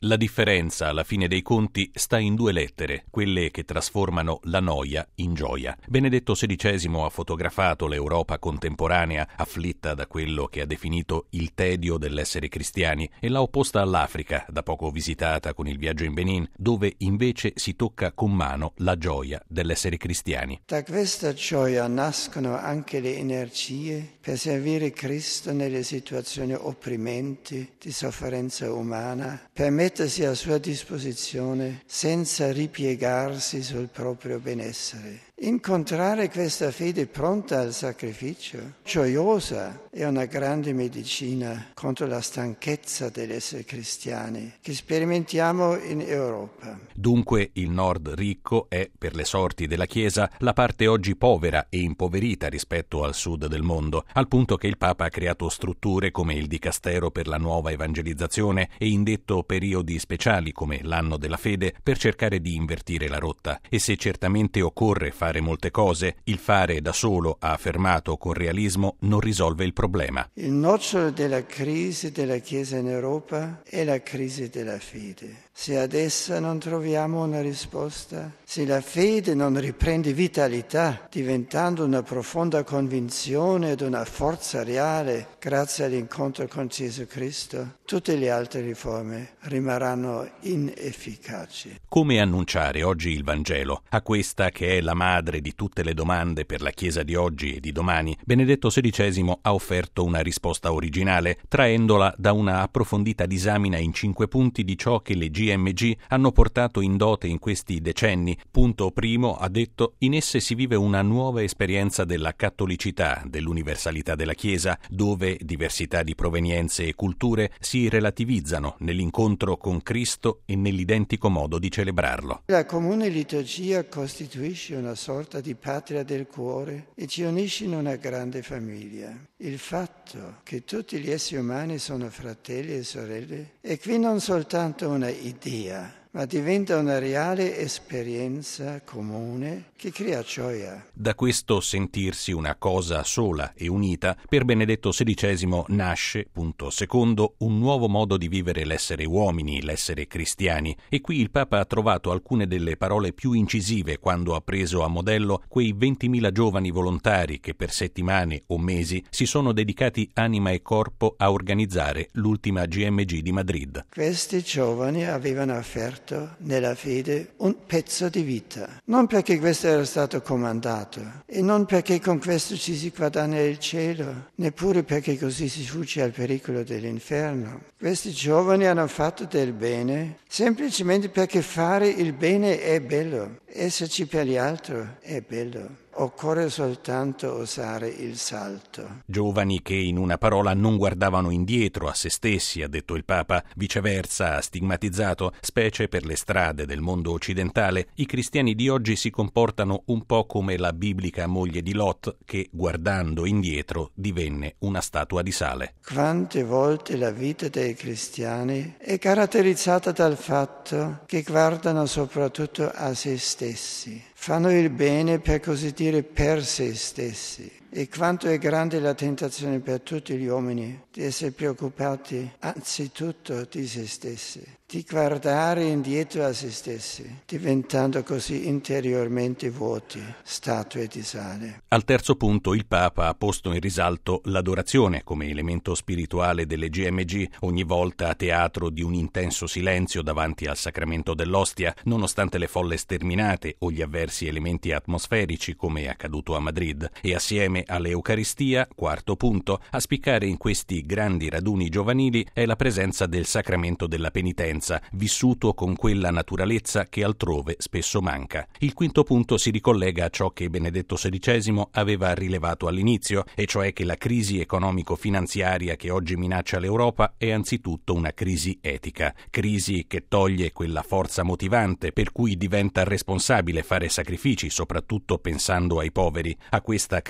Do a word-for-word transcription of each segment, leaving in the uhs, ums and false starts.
La differenza, alla fine dei conti, sta in due lettere, quelle che trasformano la noia in gioia. Benedetto sedicesimo ha fotografato l'Europa contemporanea, afflitta da quello che ha definito il tedio dell'essere cristiani, e l'ha opposta all'Africa, da poco visitata con il viaggio in Benin, dove invece si tocca con mano la gioia dell'essere cristiani. Da questa gioia nascono anche le energie per servire Cristo nelle situazioni opprimenti di sofferenza umana, per mettersi a sua disposizione senza ripiegarsi sul proprio benessere. Incontrare questa fede pronta al sacrificio, gioiosa, è una grande medicina contro la stanchezza dell'essere cristiani che sperimentiamo in Europa. Dunque il nord ricco è, per le sorti della Chiesa, la parte oggi povera e impoverita rispetto al sud del mondo, al punto che il Papa ha creato strutture come il Dicastero per la nuova evangelizzazione e indetto periodi speciali come l'anno della fede per cercare di invertire la rotta. E se certamente occorre fare molte cose, il fare da solo, ha affermato con realismo, non risolve il problema. Il nocciolo della crisi della Chiesa in Europa è la crisi della fede. Se ad essa non troviamo una risposta, se la fede non riprende vitalità, diventando una profonda convinzione ed una forza reale grazie all'incontro con Gesù Cristo, tutte le altre riforme rimarranno inefficaci. Come annunciare oggi il Vangelo? A questa, che è la madre di tutte le domande per la Chiesa di oggi e di domani, Benedetto sedicesimo ha offerto una risposta originale, traendola da una approfondita disamina in cinque punti di ciò che le G M G hanno portato in dote in questi decenni. Punto primo, ha detto, in esse si vive una nuova esperienza della cattolicità, dell'universalità della Chiesa, dove diversità di provenienze e culture si relativizzano nell'incontro con Cristo e nell'identico modo di celebrarlo. La comune liturgia costituisce una sorta di patria del cuore e ci unisce in una grande famiglia. Il fatto che tutti gli esseri umani sono fratelli e sorelle è qui non soltanto una idea, ma diventa una reale esperienza comune che crea gioia. Da questo sentirsi una cosa sola e unita, per Benedetto sedicesimo nasce, punto secondo, un nuovo modo di vivere l'essere uomini, l'essere cristiani, e qui il Papa ha trovato alcune delle parole più incisive quando ha preso a modello quei ventimila giovani volontari che per settimane o mesi si sono dedicati anima e corpo a organizzare l'ultima G M G di Madrid. Questi giovani avevano offerto nella fede un pezzo di vita, non perché questo era stato comandato e non perché con questo ci si guadagna il cielo, neppure perché così si fugge al pericolo dell'inferno. Questi giovani hanno fatto del bene semplicemente perché fare il bene è bello, esserci per gli altri è bello. Occorre soltanto osare il salto. Giovani che, in una parola, non guardavano indietro a se stessi, ha detto il Papa. Viceversa, ha stigmatizzato, specie per le strade del mondo occidentale, i cristiani di oggi si comportano un po' come la biblica moglie di Lot, che, guardando indietro, divenne una statua di sale. Quante volte la vita dei cristiani è caratterizzata dal fatto che guardano soprattutto a se stessi. Fanno il bene, per così dire, per se stessi. E quanto è grande la tentazione per tutti gli uomini di essere preoccupati anzitutto di se stessi, di guardare indietro a se stessi, diventando così interiormente vuoti, statue di sale. Al terzo punto il Papa ha posto in risalto l'adorazione come elemento spirituale delle G M G, ogni volta a teatro di un intenso silenzio davanti al sacramento dell'ostia, nonostante le folle sterminate o gli avversi elementi atmosferici come è accaduto a Madrid, e assieme all'Eucaristia, quarto punto, a spiccare in questi grandi raduni giovanili è la presenza del sacramento della penitenza, vissuto con quella naturalezza che altrove spesso manca. Il quinto punto si ricollega a ciò che Benedetto sedicesimo aveva rilevato all'inizio, e cioè che la crisi economico-finanziaria che oggi minaccia l'Europa è anzitutto una crisi etica, crisi che toglie quella forza motivante per cui diventa responsabile fare sacrifici, soprattutto pensando ai poveri. A questa crisi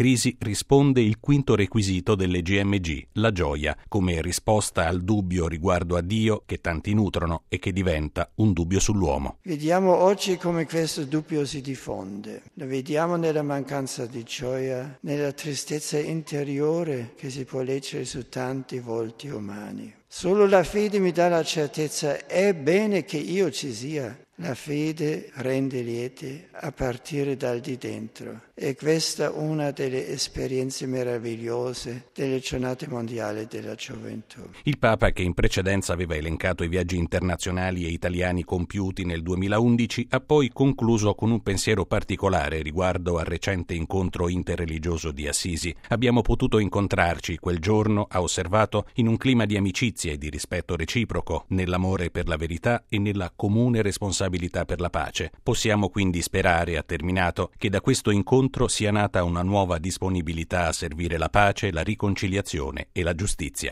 risponde il quinto requisito delle G M G, la gioia, come risposta al dubbio riguardo a Dio che tanti nutrono e che diventa un dubbio sull'uomo. Vediamo oggi come questo dubbio si diffonde. Lo vediamo nella mancanza di gioia, nella tristezza interiore che si può leggere su tanti volti umani. Solo la fede mi dà la certezza, è bene che io ci sia. La fede rende lieti a partire dal di dentro. E questa è una delle esperienze meravigliose delle giornate mondiali della gioventù. Il Papa, che in precedenza aveva elencato i viaggi internazionali e italiani compiuti nel duemilaundici, ha poi concluso con un pensiero particolare riguardo al recente incontro interreligioso di Assisi. Abbiamo potuto incontrarci quel giorno, ha osservato, in un clima di amicizia e di rispetto reciproco, nell'amore per la verità e nella comune responsabilità per la pace. Possiamo quindi sperare, ha terminato, che da questo incontro sia nata una nuova disponibilità a servire la pace, la riconciliazione e la giustizia.